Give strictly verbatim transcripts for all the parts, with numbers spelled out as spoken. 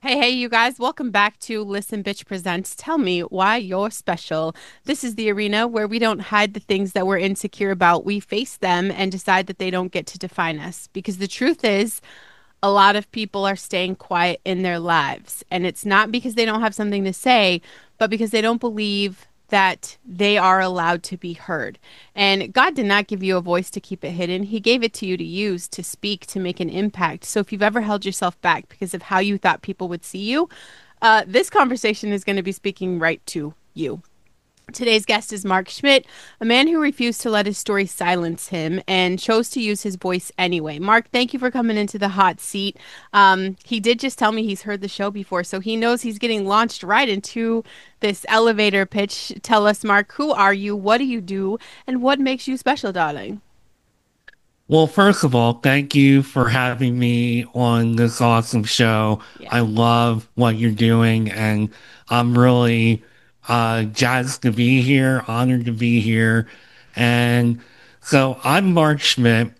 Hey, hey, you guys, welcome back to Listen Bitch Presents Tell Me Why You're Special. This is the arena where we don't hide the things that we're insecure about. We face them and decide that they don't get to define us. Because the truth is, a lot of people are staying quiet in their lives. And it's not because they don't have something to say, but because they don't believe that they are allowed to be heard. And God did not give you a voice to keep it hidden. He gave it to you to use, to speak, to make an impact. So if you've ever held yourself back because of how you thought people would see you, uh, this conversation is going to be speaking right to you. Today's guest is Mark Schmidt, a man who refused to let his story silence him and chose to use his voice anyway. Mark, thank you for coming into the hot seat. Um, he did just tell me he's heard the show before, so he knows he's getting launched right into this elevator pitch. Tell us, Mark, who are you? What do you do? And what makes you special, darling? Well, first of all, thank you for having me on this awesome show. Yeah. I love what you're doing, and I'm really uh, jazzed to be here, honored to be here. And so I'm Mark Schmidt.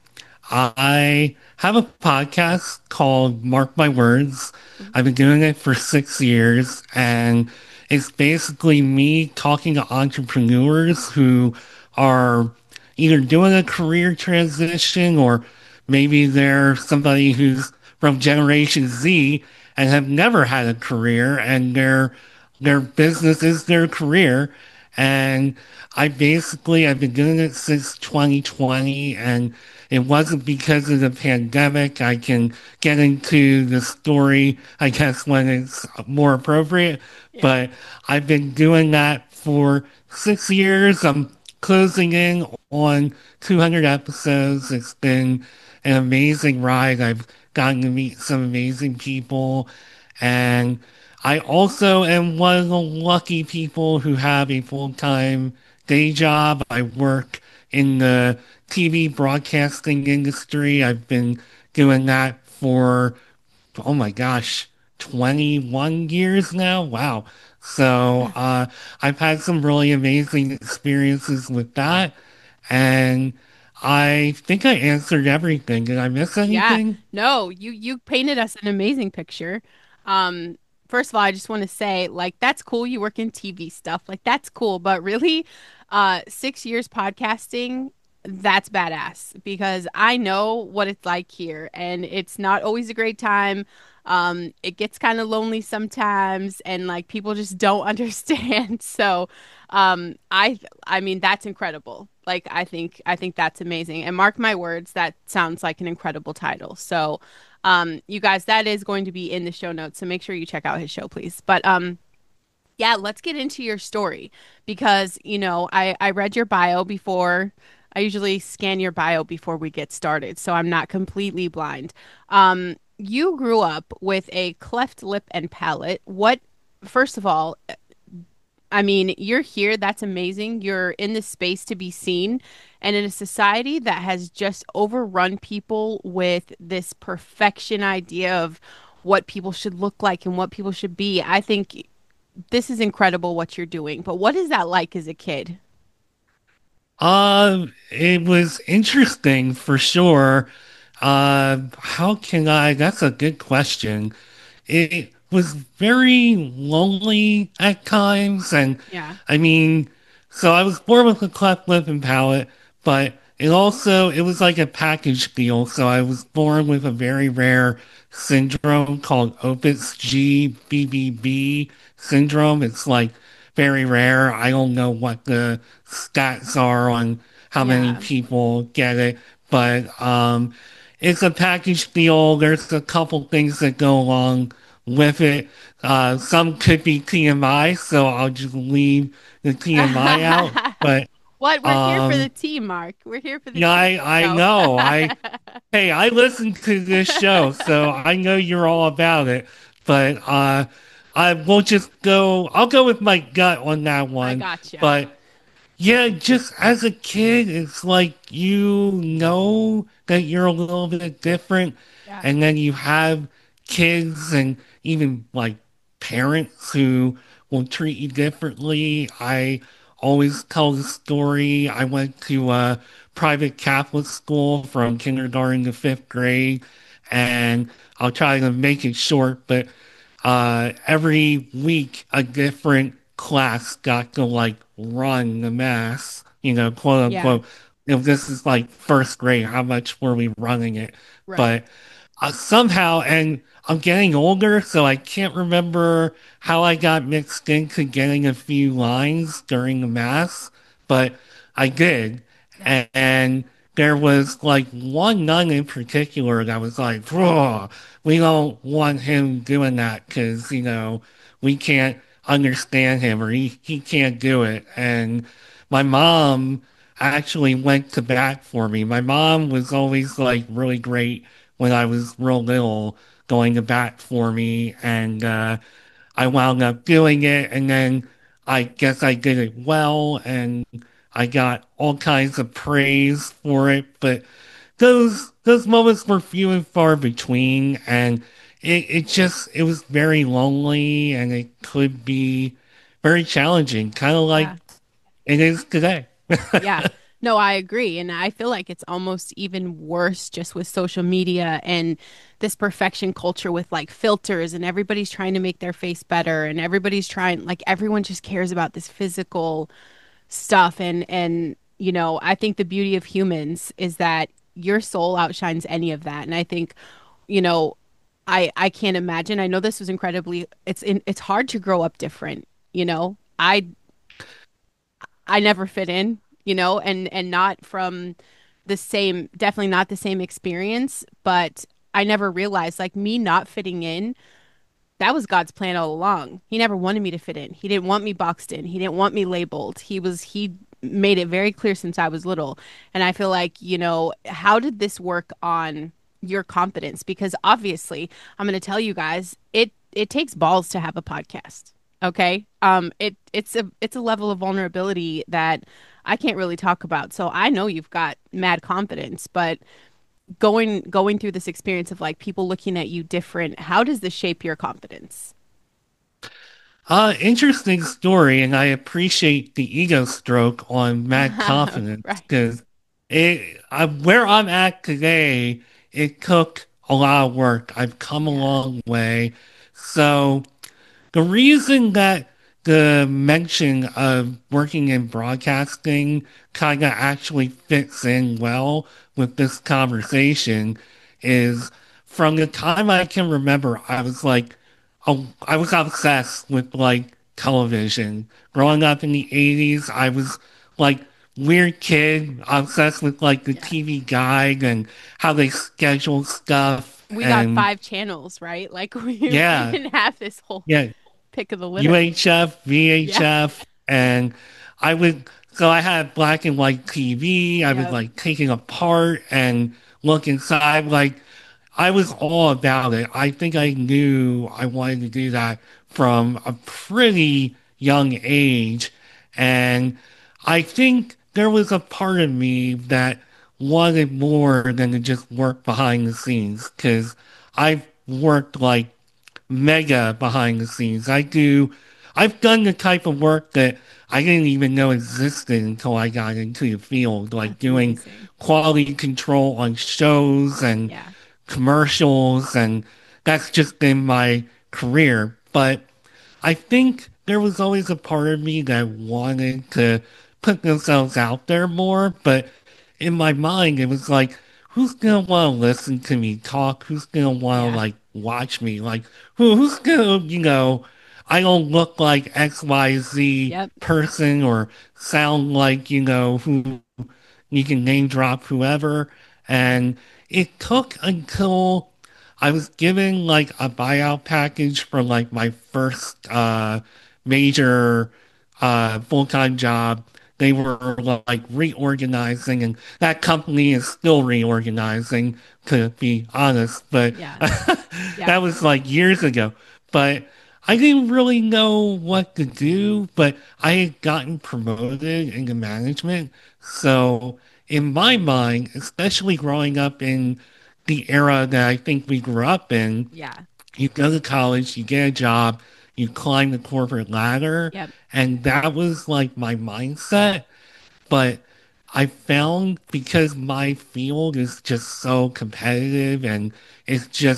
I have a podcast called Mark My Words. I've been doing it for six years, and it's basically me talking to entrepreneurs who are either doing a career transition or maybe they're somebody who's from Generation Z and have never had a career and their their business is their career. And I basically I've been doing it since twenty twenty, and it wasn't because of the pandemic. I can get into the story, I guess, when it's more appropriate. Yeah. But I've been doing that for six years. I'm closing in on two hundred episodes. It's been an amazing ride. I've gotten to meet some amazing people. And I also am one of the lucky people who have a full-time day job. I work in the T V broadcasting industry. I've been doing that for, oh my gosh, twenty-one years now. Wow. So uh, I've had some really amazing experiences with that. And I think I answered everything. Did I miss Yeah. anything? No, you you painted us an amazing picture. Um, first of all, I just want to say, like, that's cool. You work in T V stuff. Like, that's cool. But really, uh, six years podcasting, that's badass because I know what it's like here, and it's not always a great time. Um, it gets kind of lonely sometimes, and like people just don't understand. So, um, I I mean, that's incredible. Like I think I think that's amazing. And mark my words, that sounds like an incredible title. So, um, you guys, that is going to be in the show notes. So make sure you check out his show, please. But um, yeah, let's get into your story because, you know, I I read your bio before. I usually scan your bio before we get started, so I'm not completely blind. Um, you grew up with a cleft lip and palate. What, first of all, I mean, you're here. That's amazing. You're in this space to be seen. And in a society that has just overrun people with this perfection idea of what people should look like and what people should be, I think this is incredible what you're doing. But what is that like as a kid? Um, it was interesting for sure. Uh, how can I? That's a good question. It was very lonely at times, and Yeah. I mean, so I was born with a cleft lip and palate, but it also it was like a package deal. So I was born with a very rare syndrome called Opitz G B B B syndrome. It's like very rare. I don't know what the stats are on how many Yeah. people get it, but um, it's a package deal. There's a couple things that go along with it. Uh, some could be T M I, so I'll just leave the T M I out. But What? We're here for the um, tea, Mark. We're here for the yeah, tea. I I No. know. I Hey, I listen to this show, so I know you're all about it. But uh, I will just go. I'll go with my gut on that I one. gotcha. But yeah, just as a kid, it's like you know that you're a little bit different, Yeah. and then you have kids and even like parents who will treat you differently. I always tell the story. I went to a private Catholic school from kindergarten to fifth grade, and I'll try to make it short, but uh, every week a different class got to like run the mass, you know, quote Yeah, unquote. If this is like first grade, how much were we running it? right. But uh, somehow, and I'm getting older, so I can't remember how I got mixed into getting a few lines during the mass, but I did. Yeah. And, and there was like one nun in particular that was like, "Whoa, we don't want him doing that because, you know, we can't understand him or he, he can't do it." And my mom actually went to bat for me. My mom was always like really great when I was real little, going to bat for me. And uh, I wound up doing it. And then I guess I did it well. And I got all kinds of praise for it. But those those moments were few and far between. And it, it just, it was very lonely and it could be very challenging, kind of like Yeah. it is today. Yeah. No, I agree. And I feel like it's almost even worse just with social media and this perfection culture with like filters and everybody's trying to make their face better and everybody's trying like everyone just cares about this physical stuff and and you know, I think the beauty of humans is that your soul outshines any of that. And I think, you know, I I can't imagine. I know this was incredibly it's in, it's hard to grow up different, you know. I I never fit in, you know, and and not from the same, definitely not the same experience, but I never realized like me not fitting in, that was God's plan all along. He never wanted me to fit in. He didn't want me boxed in. He didn't want me labeled. He was he made it very clear since I was little. And I feel like, you know, how did this work on your confidence? Because obviously, I'm going to tell you guys, it it takes balls to have a podcast. Okay? Um it it's a it's a level of vulnerability that I can't really talk about. So I know you've got mad confidence, but going going through this experience of like people looking at you different, how does this shape your confidence? Uh, interesting story, and I appreciate the ego stroke on Mad Confidence Right. because it uh, where I'm at today, it took a lot of work. I've come a Yeah. long way. So the reason that the mention of working in broadcasting kind of actually fits in well with this conversation is from the time I can remember, I was like, oh, I was obsessed with like television. Yeah. Growing up in the eighties, I was like weird kid, obsessed with like the Yeah. T V guide and how they schedule stuff. We got And five channels, right? Like we we yeah, didn't have this whole yeah, pick of the litter. U H F, Yeah. V H F, and I would, so I had black and white T V. I would Yep. like take it apart and look inside. Like, I was all about it. I think I knew I wanted to do that from a pretty young age. And I think there was a part of me that wanted more than to just work behind the scenes because I've worked like mega behind the scenes. I do, I've done the type of work that I didn't even know existed until I got into the field, like That's doing amazing. quality control on shows and Yeah. commercials, and that's just been my career. But I think there was always a part of me that wanted to put themselves out there more, but in my mind, it was like, who's gonna want to listen to me talk? Who's gonna want to Yeah. like watch me? Like, who, who's gonna, you know, I don't look like X Y Z Yep. person or sound like, you know, who you can name drop whoever. And it took until I was given like a buyout package for like my first uh, major uh, full-time job. They were like reorganizing, and that company is still reorganizing, to be honest. But Yeah. Yeah. that was like years ago. But I didn't really know what to do, but I had gotten promoted into management. So in my mind, especially growing up in the era that I think we grew up in, Yeah. you go to college, you get a job, you climb the corporate ladder, Yep. and that was like my mindset. But I found because my field is just so competitive and it's just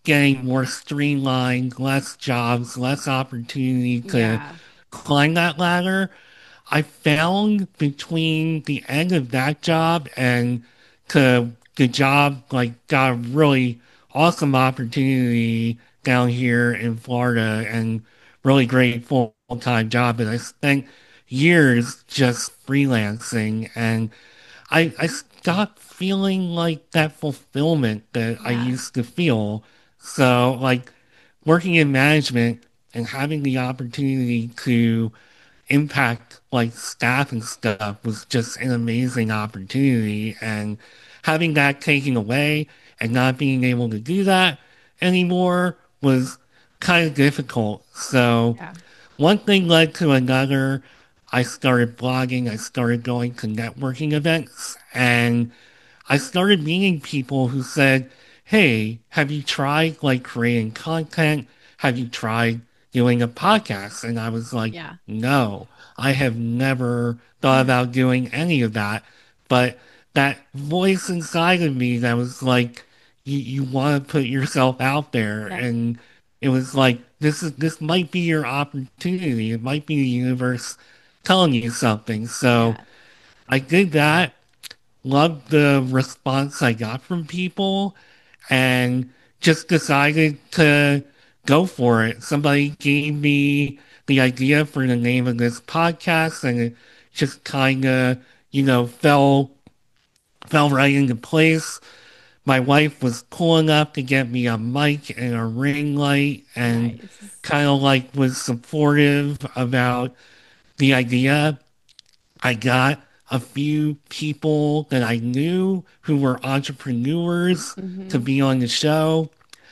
getting more streamlined, less jobs, less opportunity to Yeah. climb that ladder. I found between the end of that job and to the job, like, got a really awesome opportunity down here in Florida and really great full-time job. And I spent years just freelancing, and I, I stopped feeling like that fulfillment that I Yeah. used to feel. So, like, working in management and having the opportunity to impact like staff and stuff was just an amazing opportunity. And having that taken away and not being able to do that anymore was kind of difficult. So Yeah. one thing led to another. I started blogging, I started going to networking events, and I started meeting people who said, "Hey, have you tried like creating content? Have you tried doing a podcast?" And I was like, Yeah. "No, I have never thought about doing any of that." But that voice inside of me that was like, "You you want to put yourself out there," Yeah. and it was like, "This is this might be your opportunity. It might be the universe telling you something." So Yeah. I did that, loved the response I got from people, and just decided to go for it. Somebody gave me the idea for the name of this podcast, and it just kind of, you know, fell fell right into place. My wife was cool enough to get me a mic and a ring light, and Nice. kind of like was supportive about the idea. I got a few people that I knew who were entrepreneurs to Mm-hmm. be on the show.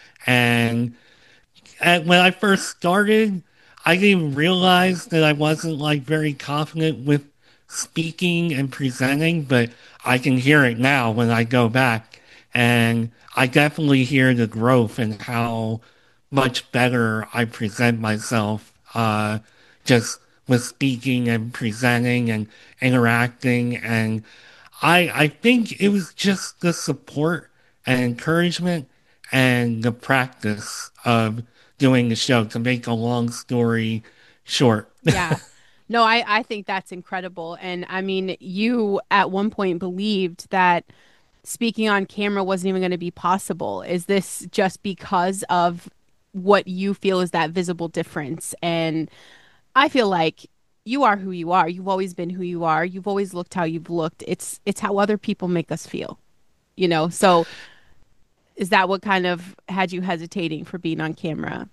And and when I first started, I didn't realize that I wasn't like very confident with speaking and presenting, but I can hear it now when I go back. And I definitely hear the growth and how much better I present myself, uh, just with speaking and presenting and interacting. And I I think it was just the support and encouragement and the practice of doing the show, to make a long story short. Yeah. No, I I think that's incredible. And I mean, you at one point believed that speaking on camera wasn't even going to be possible. Is this just because of what you feel is that visible difference? And I feel like you are who you are. You've always been who you are. You've always looked how you've looked. It's it's how other people make us feel, you know? So is that what kind of had you hesitating for being on camera?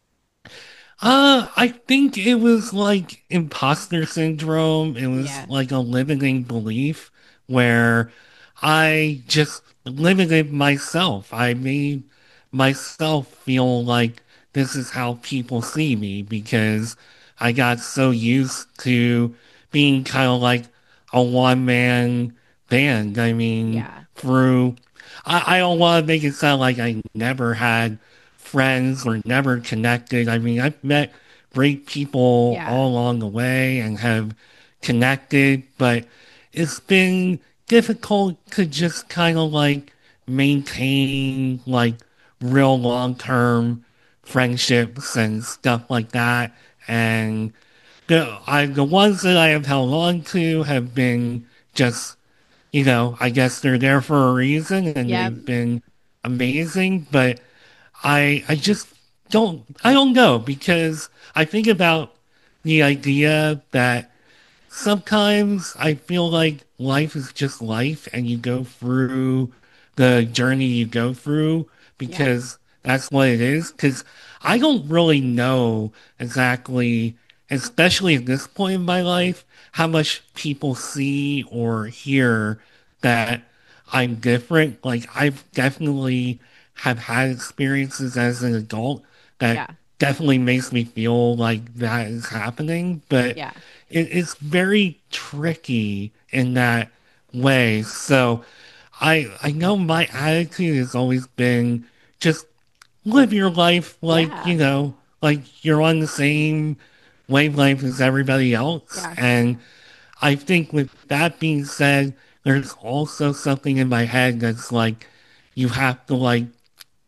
Uh, I think it was like imposter syndrome. It was Yeah. like a limiting belief where I just limited myself. I made myself feel like this is how people see me because I got so used to being kind of like a one man band. I mean, Yeah. through, I, I don't want to make it sound like I never had friends or never connected. I mean, I've met great people Yeah. all along the way and have connected, but it's been difficult to just kind of like maintain like real long-term friendships and stuff like that. And the I the ones that I have held on to have been just, you know, I guess they're there for a reason and Yeah. they've been amazing, but I I just don't I don't know because I think about the idea that sometimes I feel like life is just life and you go through the journey you go through Yeah. because that's what it is. Because I don't really know exactly, especially at this point in my life, how much people see or hear that I'm different. Like I've definitely have had experiences as an adult that Yeah. definitely makes me feel like that is happening, but Yeah. it, it's very tricky in that way. So I I know my attitude has always been just live your life like, Yeah. you know, like you're on the same wavelength as everybody else. Yeah. And I think with that being said, there's also something in my head that's like you have to like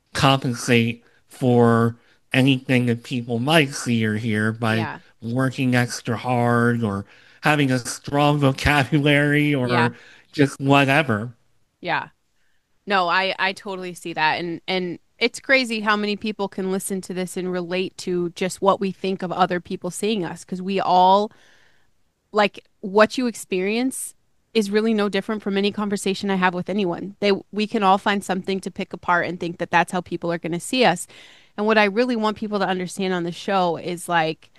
compensate for anything that people might see or hear by Yeah. working extra hard or having a strong vocabulary Yeah. or just whatever. Yeah. No, I I totally see that, and and it's crazy how many people can listen to this and relate to just what we think of other people seeing us because we all like what you experience is really no different from any conversation I have with anyone. They we can all find something to pick apart and think that that's how people are going to see us. And what I really want people to understand on the show is like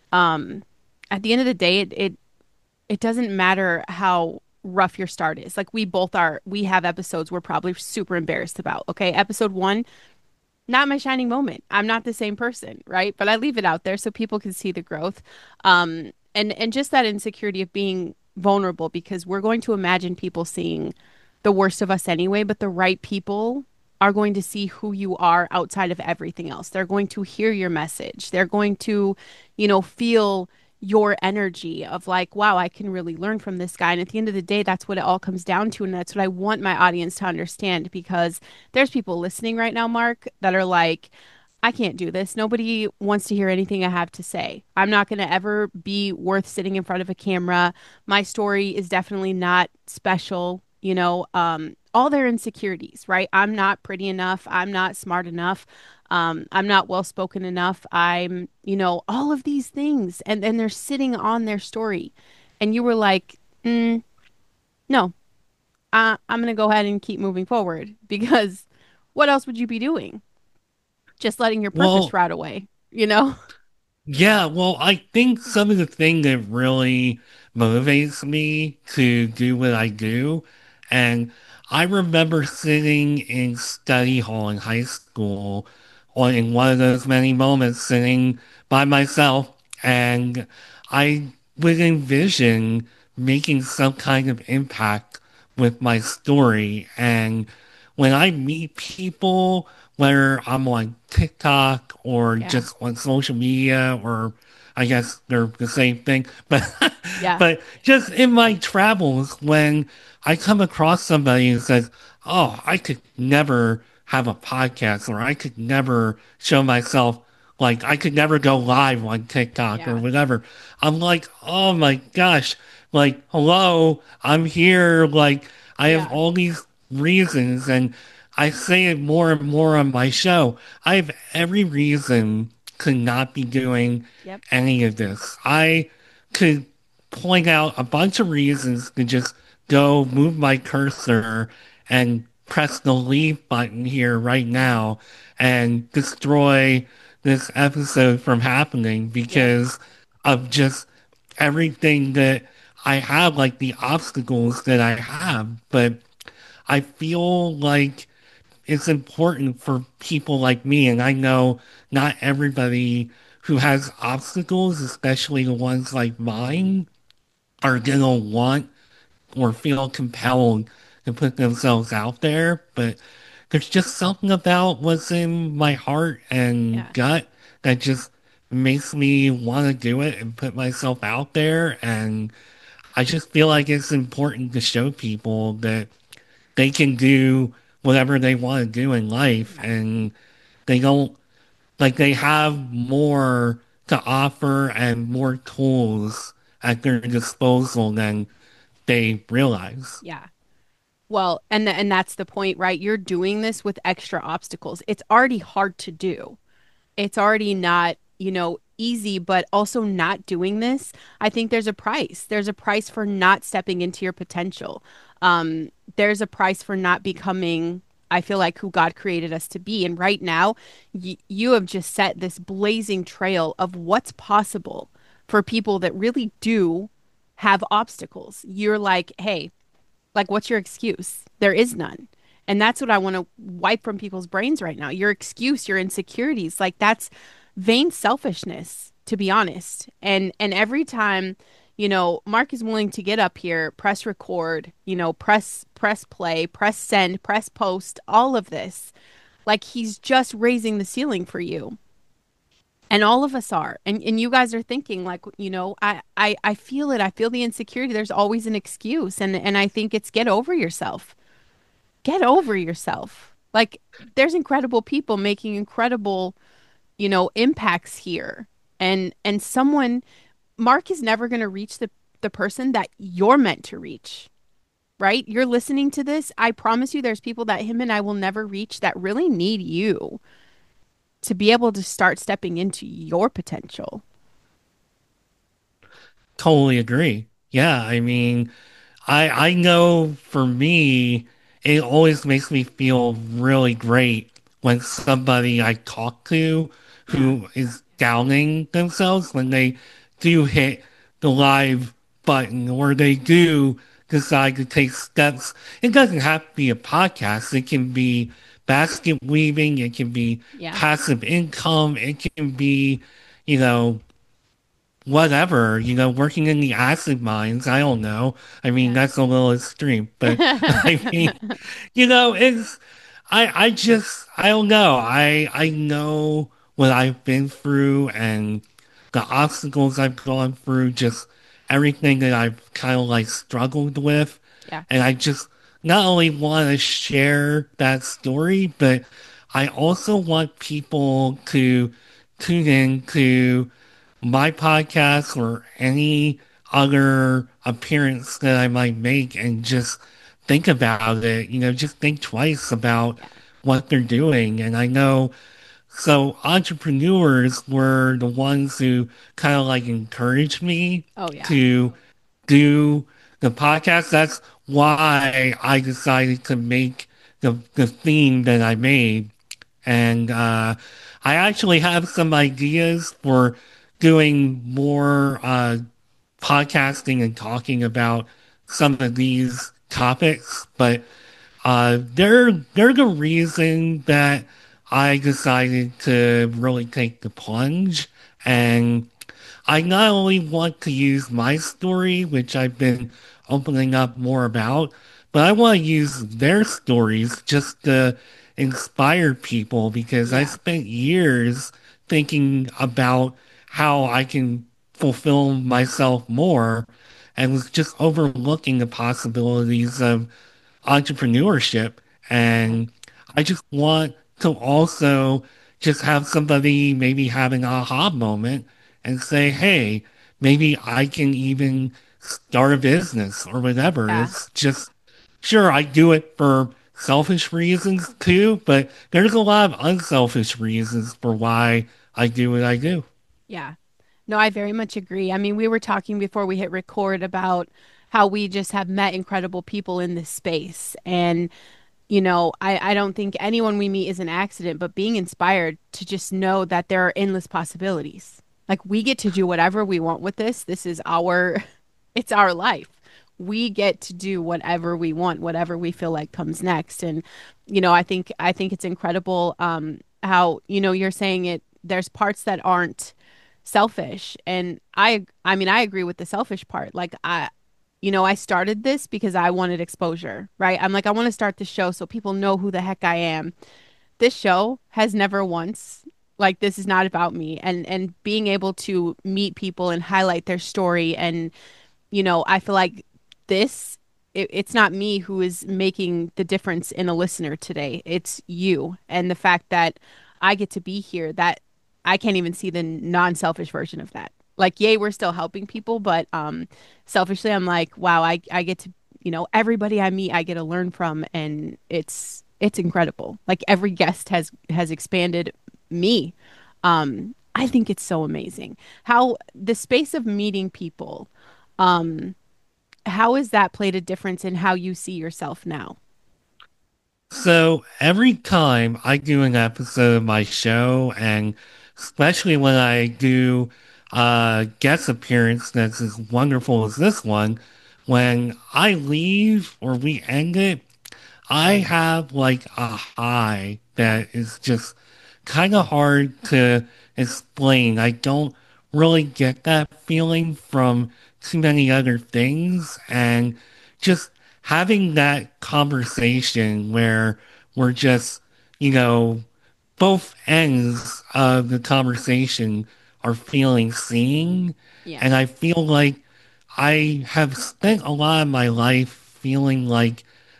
um at the end of the day it it, it doesn't matter how rough your start is. Like we both are we have episodes we're probably super embarrassed about. Okay? Episode one, not my shining moment. I'm not the same person, right? But I leave it out there so people can see the growth. Um, and and just that insecurity of being vulnerable because we're going to imagine people seeing the worst of us anyway, but the right people are going to see who you are outside of everything else. They're going to hear your message. They're going to, you know, feel your energy of like, wow, I can really learn from this guy. And at the end of the day, that's what it all comes down to. And that's what I want my audience to understand because there's people listening right now, Mark, that are like, I can't do this. Nobody wants to hear anything I have to say. I'm not going to ever be worth sitting in front of a camera. My story is definitely not special, you know, um, all their insecurities, right? I'm not pretty enough. I'm not smart enough. Um, I'm not well spoken enough. I'm, you know, all of these things. And then they're sitting on their story. And you were like, mm, no, uh, I'm going to go ahead and keep moving forward because what else would you be doing? Just letting your purpose Well, rot away, you know? yeah, well, I think some of the thing that really motivates me to do what I do, and I remember sitting in study hall in high school, or in one of those many moments sitting by myself, and I would envision making some kind of impact with my story. And when I meet people, whether I'm on TikTok or Yeah. just on social media, or I guess they're the same thing, but Yeah. but just in my travels, when I come across somebody who says, "Oh, I could never have a podcast, or I could never show myself, like I could never go live on TikTok or Yeah. whatever," I'm like, "Oh my gosh, like hello, I'm here, like I have Yeah. all these reasons," and I say it more and more on my show. I have every reason to not be doing Yep. any of this. I could point out a bunch of reasons to just go move my cursor and press the leave button here right now and destroy this episode from happening Yep. because of just everything that I have, like the obstacles that I have. But I feel like it's important for people like me, and I know not everybody who has obstacles, especially the ones like mine, are gonna want or feel compelled to put themselves out there. But there's just something about what's in my heart and Yeah. gut that just makes me want to do it and put myself out there. And I just feel like it's important to show people that they can do whatever they want to do in life, Yeah. and they don't, like, they have more to offer and more tools at their disposal than they realize. Yeah. Well, and th and that's the point, right? You're doing this with extra obstacles. It's already hard to do. It's already not, you know, easy, but also not doing this. I think there's a price. There's a price for not stepping into your potential. Um, there's a price for not becoming, I feel like, who God created us to be. And right now, y you have just set this blazing trail of what's possible for people that really do have obstacles. You're like, hey, like, what's your excuse? There is none. And that's what I want to wipe from people's brains right now. Your excuse, your insecurities, like that's vain selfishness, to be honest. And and every time, you know, Mark is willing to get up here, press record, you know, press press play, press send, press post, all of this. Like he's just raising the ceiling for you. And all of us are. And and you guys are thinking like, you know, I I I feel it. I feel the insecurity. There's always an excuse. And and I think it's get over yourself. Get over yourself. Like there's incredible people making incredible, you know, impacts here. And and someone Mark is never going to reach the the person that you're meant to reach, right? You're listening to this. I promise you there's people that him and I will never reach that really need you to be able to start stepping into your potential. Totally agree. Yeah, I mean, I I know for me, it always makes me feel really great when somebody I talk to Yeah. who is downing themselves when they do hit the live button or they do decide to take steps. It doesn't have to be a podcast. It can be basket weaving. It can be Yeah. passive income. It can be, you know, whatever, you know, working in the acid mines. I don't know. I mean, Yeah. that's a little extreme, but I mean, you know, it's, I, I just, I don't know. I, I know what I've been through and the obstacles I've gone through, just everything that I've kind of like struggled with. Yeah. And I just not only want to share that story, but I also want people to tune in to my podcast or any other appearance that I might make and just think about it, you know, just think twice about Yeah. what they're doing. And I know, so entrepreneurs were the ones who kind of like encouraged me Oh yeah. to do the podcast. That's why I decided to make the, the theme that I made. And uh, I actually have some ideas for doing more uh, podcasting and talking about some of these topics, but uh, they're they're the reason that I decided to really take the plunge. And I not only want to use my story, which I've been opening up more about, but I want to use their stories just to inspire people because I Yeah. spent years thinking about how I can fulfill myself more and was just overlooking the possibilities of entrepreneurship. Yeah. And I just want to also just have somebody maybe have an aha moment and say, hey, maybe I can even start a business or whatever. Yeah. It's just, sure, I do it for selfish reasons too, but there's a lot of unselfish reasons for why I do what I do. Yeah. No, I very much agree. I mean, we were talking before we hit record about how we just have met incredible people in this space. And, you know, I, I don't think anyone we meet is an accident, but being inspired to just know that there are endless possibilities. Like we get to do whatever we want with this. This is our, it's our life. We get to do whatever we want, whatever we feel like comes next. And, you know, I think I think it's incredible um how, you know, you're saying it, there's parts that aren't selfish. And I I mean, I agree with the selfish part. Like I you know, I started this because I wanted exposure, right? I'm like I want to start the show so people know who the heck I am. This show has never once like this is not about me, and and being able to meet people and highlight their story. And you know, I feel like this, it, it's not me who is making the difference in a listener today. It's you. And the fact that I get to be here, that I can't even see the non-selfish version of that. Like, yay, we're still helping people, but um, selfishly, I'm like, wow, I, I get to, you know, everybody I meet, I get to learn from, and it's it's incredible. Like every guest has has expanded me. Um, I think it's so amazing how the space of meeting people. Um, how has that played a difference in how you see yourself now? So every time I do an episode of my show, and especially when I do a guest appearance that's as wonderful as this one, when I leave or we end it, I have like a high Yeah. that is just kind of hard to explain. I don't really get that feeling from too many other things. And just having that conversation where we're just, you know, both ends of the conversation are feeling seen. Yeah. And I feel like I have spent a lot of my life feeling like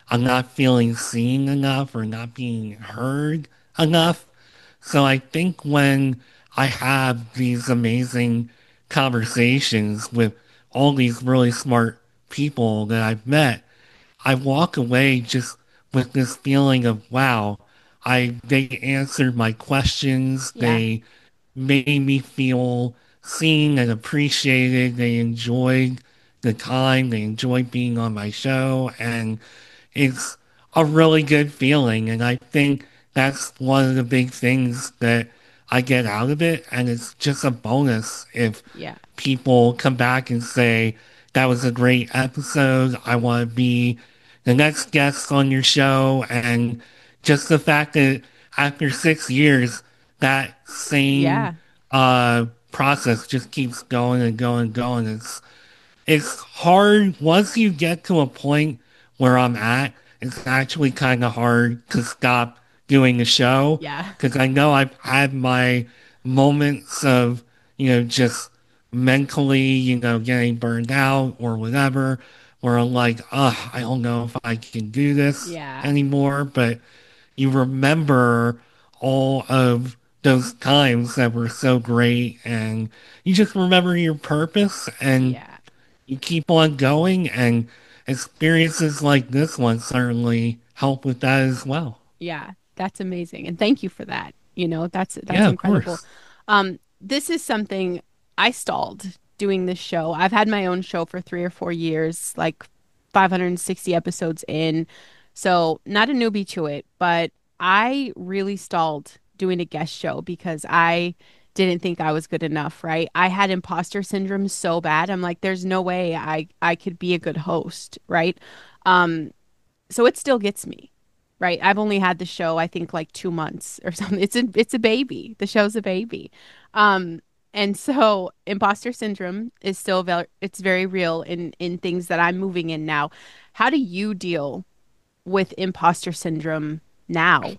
I'm not feeling seen enough or not being heard Yeah. enough. So I think when I have these amazing conversations with all these really smart people that I've met, I walk away just with this feeling of, wow, I they answered my questions. Yeah. They made me feel seen and appreciated. They enjoyed the time. They enjoyed being on my show. And it's a really good feeling. And I think that's one of the big things that I get out of it. And it's just a bonus if Yeah. people come back and say, that was a great episode. I want to be the next guest on your show. And just the fact that after six years, that same Yeah. uh, process just keeps going and going and going. It's it's hard once you get to a point where I'm at. It's actually kind of hard to stop doing the show Yeah. because I know I've had my moments of, you know, just mentally, you know, getting burned out or whatever, where I'm like, oh, I don't know if I can do this Yeah. anymore. But you remember all of those times that were so great and you just remember your purpose and Yeah. you keep on going, and experiences like this one certainly help with that as well. Yeah, that's amazing. And thank you for that. You know, that's that's Yeah, of incredible. course. Um, this is something I stalled doing this show. I've had my own show for three or four years, like five hundred sixty episodes in. So not a newbie to it, but I really stalled doing a guest show because I didn't think I was good enough, right? I had imposter syndrome so bad. I'm like, there's no way I I could be a good host, right? Um, so it still gets me, right? I've only had the show, I think, like two months or something. It's a it's a baby. The show's a baby. Um, and so imposter syndrome is still very it's very real in in things that I'm moving in now. How do you deal with imposter syndrome now?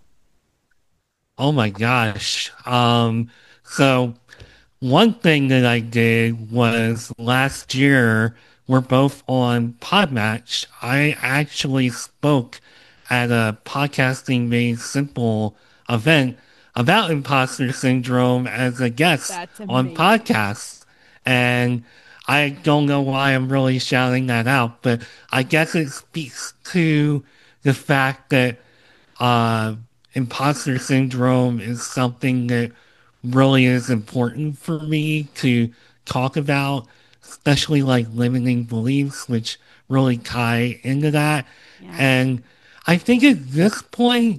Oh my gosh. Um, so one thing that I did was last year, we're both on Podmatch. I actually spoke at a Podcasting Made Simple event about imposter syndrome as a guest That's on amazing. podcasts. And I don't know why I'm really shouting that out, but I guess it speaks to the fact that uh, imposter syndrome is something that really is important for me to talk about, especially like limiting beliefs, which really tie into that. Yeah. And I think at this point,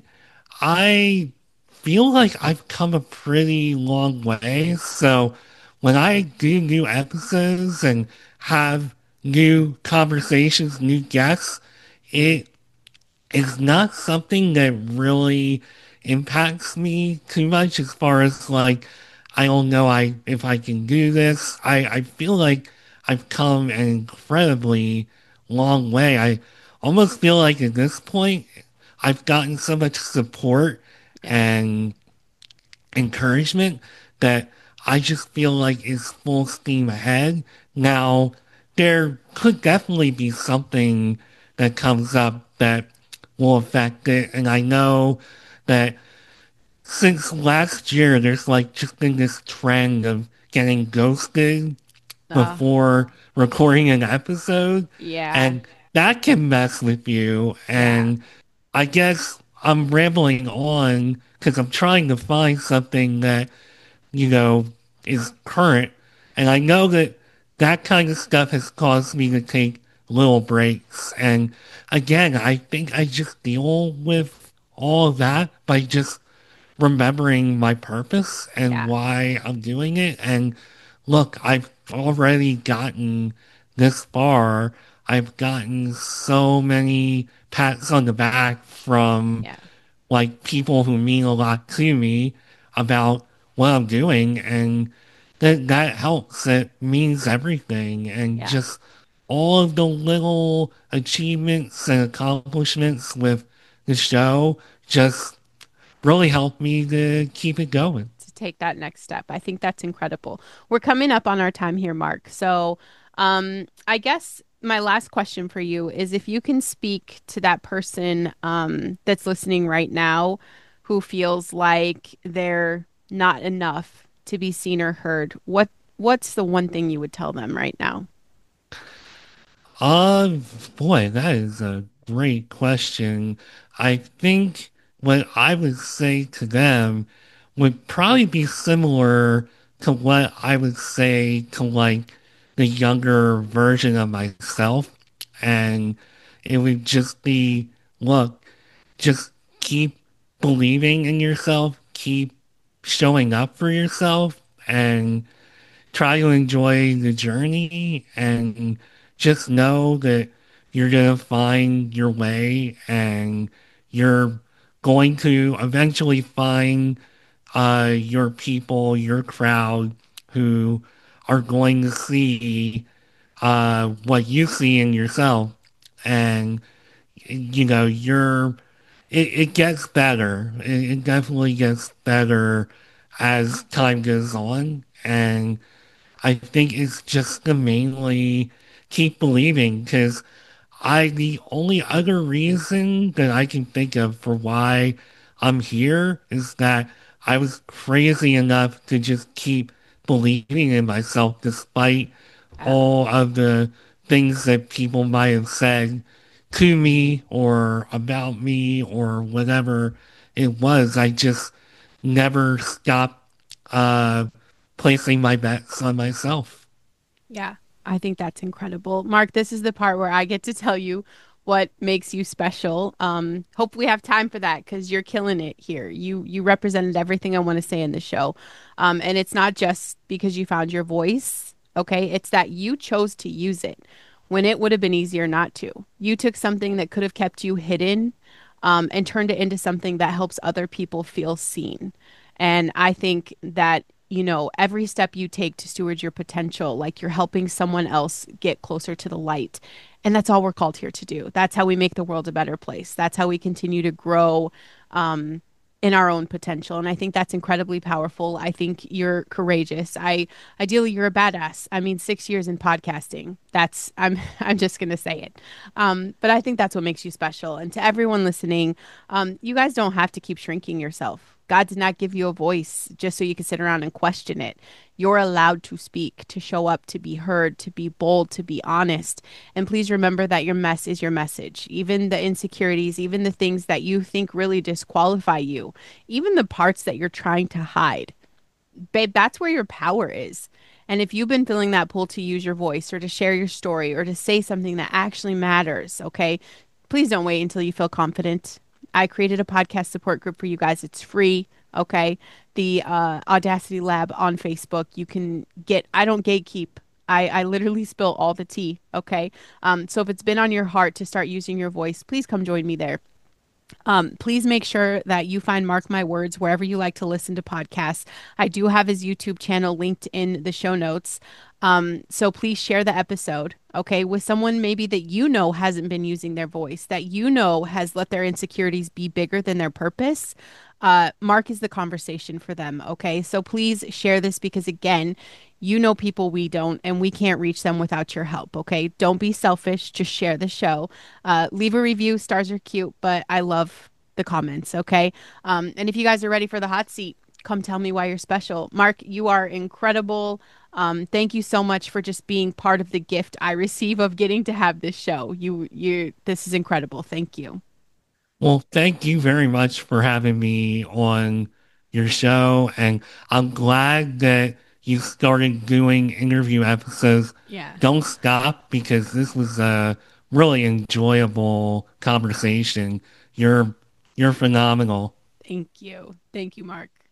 I feel like I've come a pretty long way. So when I do new episodes and have new conversations, new guests, it it's not something that really impacts me too much as far as like I don't know I if I can do this. I, I feel like I've come an incredibly long way. I almost feel like at this point I've gotten so much support Yeah. and encouragement that I just feel like it's full steam ahead. Now, there could definitely be something that comes up that will affect it. And I know that since last year, there's like just been this trend of getting ghosted Uh, before recording an episode. yeah. And that can mess with you. Yeah. And I guess I'm rambling on because I'm trying to find something that, you know, is current. And I know that that kind of stuff has caused me to take little breaks. And again, I think I just deal with all of that by just remembering my purpose and Yeah. why I'm doing it. And look, I've already gotten this far. I've gotten so many pats on the back from Yeah. like people who mean a lot to me about what I'm doing, and that that helps. It means everything, and Yeah. just all of the little achievements and accomplishments with the show just really help me to keep it going. To take that next step. I think that's incredible. We're coming up on our time here, Mark. So, um, I guess my last question for you is if you can speak to that person um, that's listening right now who feels like they're not enough to be seen or heard, what what's the one thing you would tell them right now? Uh, Boy, that is a great question. I think what I would say to them would probably be similar to what I would say to like the younger version of myself. And it would just be, look, just keep believing in yourself, keep showing up for yourself, and try to enjoy the journey and just know that you're going to find your way and you're going to eventually find uh, your people, your crowd who are going to see uh, what you see in yourself. And, you know, you're, it, it gets better. It, it definitely gets better as time goes on. And I think it's just to mainly keep believing because I, the only other reason that I can think of for why I'm here is that I was crazy enough to just keep believing in myself despite Yeah. all of the things that people might have said to me or about me or whatever it was. I just never stopped uh, placing my bets on myself. Yeah, I think that's incredible. Mark, this is the part where I get to tell you what makes you special. Um, hope we have time for that because you're killing it here. You you represented everything I want to say in the show. Um, and it's not just because you found your voice, okay? It's that you chose to use it when it would have been easier not to. You took something that could have kept you hidden, um, and turned it into something that helps other people feel seen. And I think that, you know, every step you take to steward your potential, like you're helping someone else get closer to the light. And that's all we're called here to do. That's how we make the world a better place. That's how we continue to grow um, in our own potential. And I think that's incredibly powerful. I think you're courageous. I ideally you're a badass. I mean, six years in podcasting. That's I'm I'm just gonna say it. Um, but I think that's what makes you special. And to everyone listening, um, you guys don't have to keep shrinking yourself. God did not give you a voice just so you can sit around and question it. You're allowed to speak, to show up, to be heard, to be bold, to be honest. And please remember that your mess is your message. Even the insecurities, even the things that you think really disqualify you, even the parts that you're trying to hide, babe, that's where your power is. And if you've been feeling that pull to use your voice or to share your story or to say something that actually matters, okay, please don't wait until you feel confident. I created a podcast support group for you guys. It's free. Okay. The uh, Audacity Lab on Facebook. You can get, I don't gatekeep. I, I literally spill all the tea. Okay. Um, so if it's been on your heart to start using your voice, please come join me there. Um, please make sure that you find Mark My Words wherever you like to listen to podcasts. I do have his YouTube channel linked in the show notes. Um, so please share the episode, okay, with someone maybe that you know hasn't been using their voice, that you know has let their insecurities be bigger than their purpose. Uh, Mark is the conversation for them, okay? So please share this because, again, you know people we don't, and we can't reach them without your help, okay? Don't be selfish. Just share the show. Uh, leave a review. Stars are cute, but I love the comments, okay? Um, and if you guys are ready for the hot seat, come tell me why you're special. Mark, you are incredible. Um, thank you so much for just being part of the gift I receive of getting to have this show. You, you, this is incredible. Thank you. Well, thank you very much for having me on your show. And I'm glad that you started doing interview episodes. Yeah. Don't stop because this was a really enjoyable conversation. You're you're phenomenal. Thank you. Thank you, Mark.